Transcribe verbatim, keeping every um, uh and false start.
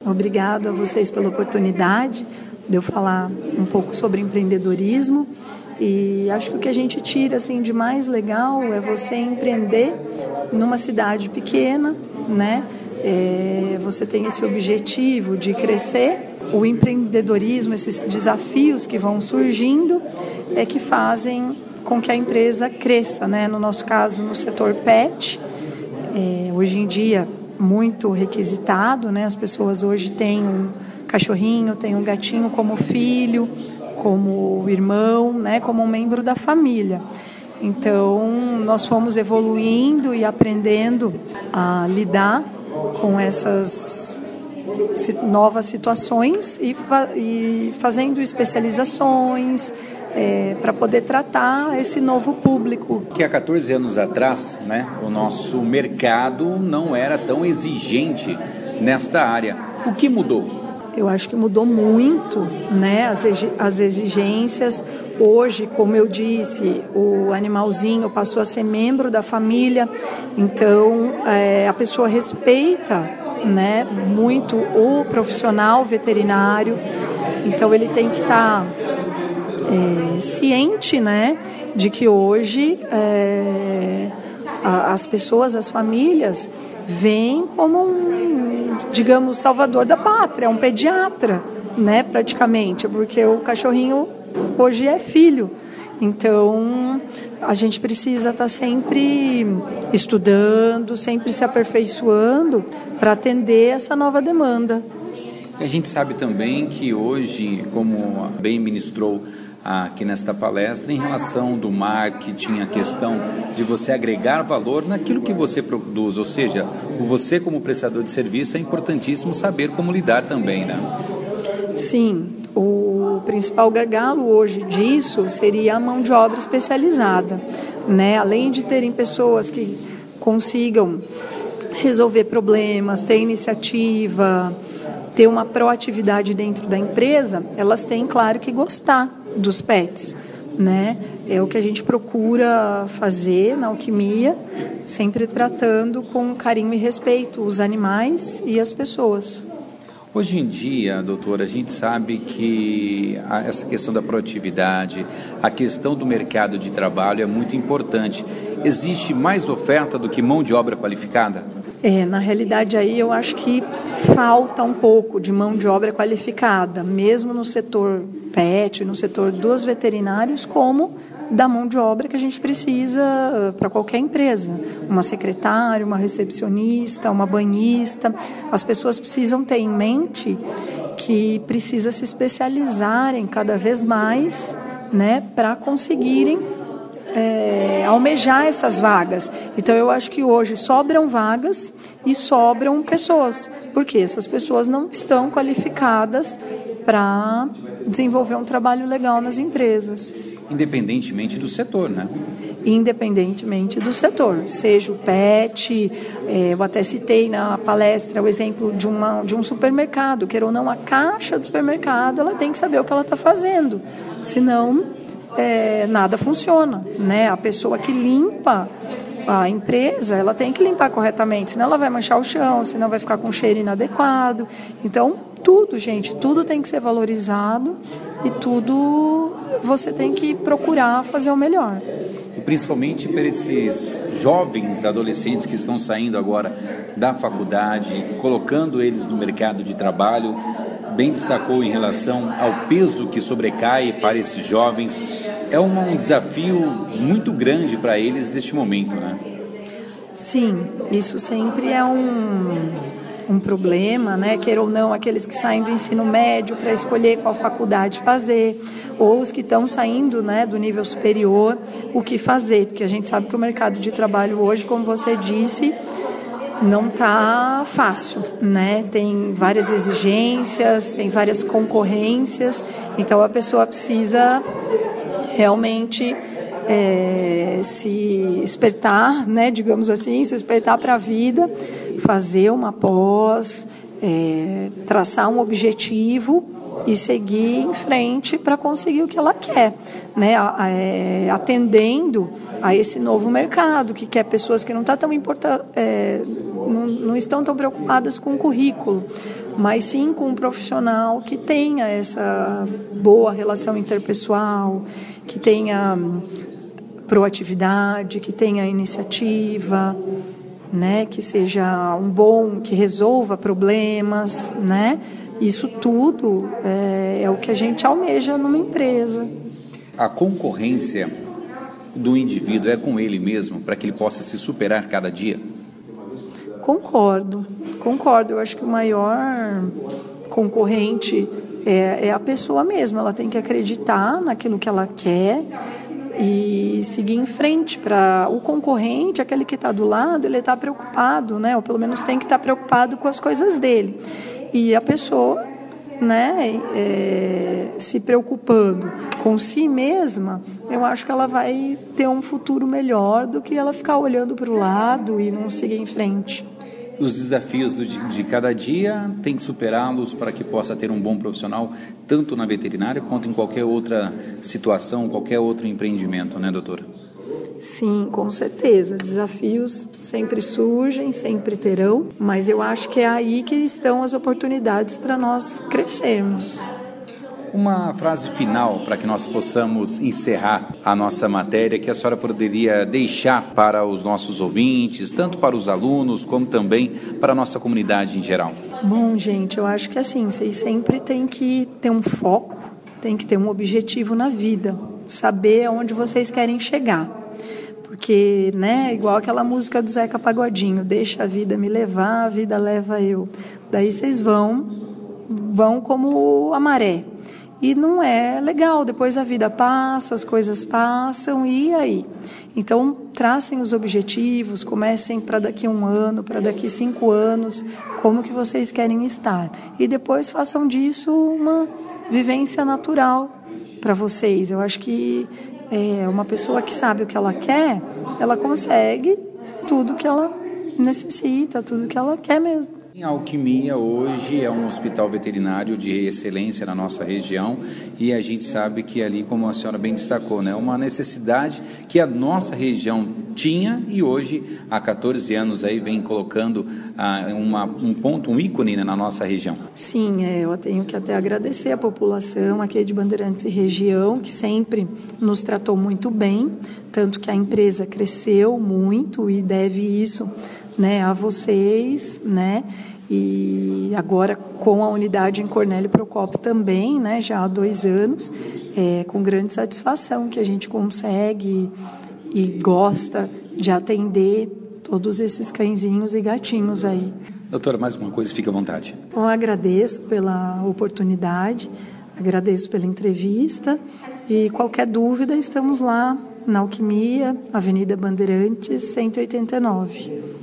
Obrigado a vocês pela oportunidade de eu falar um pouco sobre empreendedorismo. E acho que o que a gente tira assim, de mais legal é você empreender numa cidade pequena, né? É, você tem esse objetivo de crescer. O empreendedorismo, esses desafios que vão surgindo, é que fazem com que a empresa cresça, né? No nosso caso, no setor pet, é, hoje em dia muito requisitado, né? As pessoas hoje têm um cachorrinho, têm um gatinho como filho, como irmão, né? Como um membro da família. Então, nós fomos evoluindo e aprendendo a lidar com essas novas situações e, fa- e fazendo especializações é, para poder tratar esse novo público. Que há quatorze anos atrás, né, o nosso mercado não era tão exigente nesta área. O que mudou? Eu acho que mudou muito, né, as, as exigências. Hoje, como eu disse, o animalzinho passou a ser membro da família, então é, a pessoa respeita, né, muito o profissional veterinário, então ele tem que estar é, ciente, né, de que hoje é, a, as pessoas, as famílias, veem como um, digamos, salvador da pátria, um pediatra, né, praticamente, porque o cachorrinho hoje é filho. Então, a gente precisa estar sempre estudando, sempre se aperfeiçoando para atender essa nova demanda. A gente sabe também que hoje, como bem ministrou aqui nesta palestra, em relação do marketing, a questão de você agregar valor naquilo que você produz, ou seja, você como prestador de serviço é importantíssimo saber como lidar também, né? Sim, o principal gargalo hoje disso seria a mão de obra especializada, né? Além de terem pessoas que consigam resolver problemas, ter iniciativa, ter uma proatividade dentro da empresa, elas têm, claro, que gostar dos pets, né? É o que a gente procura fazer na Alquimia, sempre tratando com carinho e respeito os animais e as pessoas. Hoje em dia, doutora, a gente sabe que essa questão da proatividade, a questão do mercado de trabalho é muito importante. Existe mais oferta do que mão de obra qualificada? É, na realidade aí eu acho que falta um pouco de mão de obra qualificada, mesmo no setor pet, no setor dos veterinários, como da mão de obra que a gente precisa para qualquer empresa. Uma secretária, uma recepcionista, uma banhista. As pessoas precisam ter em mente que precisa se especializarem cada vez mais, né, para conseguirem É, almejar essas vagas. Então eu acho que hoje sobram vagas e sobram pessoas, porque essas pessoas não estão qualificadas para desenvolver um trabalho legal nas empresas. Independentemente do setor, né? Independentemente do setor, seja o pet, é, eu até citei na palestra o exemplo de, uma, de um supermercado, queira ou não, a caixa do supermercado, ela tem que saber o que ela está fazendo, senão É, nada funciona, né? A pessoa que limpa a empresa, ela tem que limpar corretamente, senão ela vai manchar o chão, senão vai ficar com um cheiro inadequado. Então, tudo, gente, tudo tem que ser valorizado e tudo você tem que procurar fazer o melhor. E principalmente para esses jovens adolescentes que estão saindo agora da faculdade, colocando eles no mercado de trabalho, bem destacou em relação ao peso que sobrecai para esses jovens. É uma, um desafio muito grande para eles neste momento, né? Sim, isso sempre é um, um problema, né? Queira ou não, aqueles que saem do ensino médio para escolher qual faculdade fazer, ou os que estão saindo, né, do nível superior, o que fazer, porque a gente sabe que o mercado de trabalho hoje, como você disse, não está fácil, né? Tem várias exigências, tem várias concorrências, então a pessoa precisa realmente é, se despertar, né? Digamos assim, se despertar para a vida, fazer uma pós, é, traçar um objetivo e seguir em frente para conseguir o que ela quer, né? É, atendendo a esse novo mercado, que quer pessoas que não, tá tão importa, é, não, não estão tão preocupadas com o currículo, mas sim com um profissional que tenha essa boa relação interpessoal, que tenha proatividade, que tenha iniciativa, né, que seja um bom, que resolva problemas, né? Isso tudo é, é o que a gente almeja numa empresa. A concorrência do indivíduo é com ele mesmo, para que ele possa se superar cada dia? Concordo, concordo. Eu acho que o maior concorrente é, é a pessoa mesma. Ela tem que acreditar naquilo que ela quer e seguir em frente. Para o concorrente, aquele que está do lado, ele está preocupado, né? Ou pelo menos tem que estar preocupado com as coisas dele. E a pessoa, né, é, se preocupando com si mesma, eu acho que ela vai ter um futuro melhor do que ela ficar olhando para o lado e não seguir em frente. Os desafios do, de cada dia tem que superá-los para que possa ter um bom profissional, tanto na veterinária quanto em qualquer outra situação, qualquer outro empreendimento, né, doutora? Sim, com certeza. Desafios sempre surgem, sempre terão, mas eu acho que é aí que estão as oportunidades para nós crescermos. Uma frase final para que nós possamos encerrar a nossa matéria, que a senhora poderia deixar para os nossos ouvintes, tanto para os alunos, como também para a nossa comunidade em geral. Bom, gente, eu acho que assim, vocês sempre têm que ter um foco, têm que ter um objetivo na vida, saber aonde vocês querem chegar. Porque, né, igual aquela música do Zeca Pagodinho, deixa a vida me levar, a vida leva eu. Daí vocês vão, vão como a maré. E não é legal, depois a vida passa, as coisas passam, e aí? Então, tracem os objetivos, comecem para daqui a um ano, para daqui a cinco anos, como que vocês querem estar. E depois façam disso uma vivência natural para vocês. Eu acho que é, uma pessoa que sabe o que ela quer, ela consegue tudo que ela necessita, tudo que ela quer mesmo. A Alquimia hoje é um hospital veterinário de excelência na nossa região e a gente sabe que ali, como a senhora bem destacou, né, uma necessidade que a nossa região tinha e hoje, há quatorze anos, aí vem colocando ah, uma, um ponto, um ícone, né, na nossa região. Sim, é, eu tenho que até agradecer a população aqui de Bandeirantes e região, que sempre nos tratou muito bem, tanto que a empresa cresceu muito e deve isso, né, a vocês, né, e agora com a unidade em Cornélio Procópio também, né, já há dois anos, é, com grande satisfação que a gente consegue e gosta de atender todos esses cãezinhos e gatinhos aí. Doutora, mais uma coisa, fique à vontade. Bom, eu agradeço pela oportunidade, agradeço pela entrevista e qualquer dúvida estamos lá na Alquimia, Avenida Bandeirantes, cento e oitenta e nove.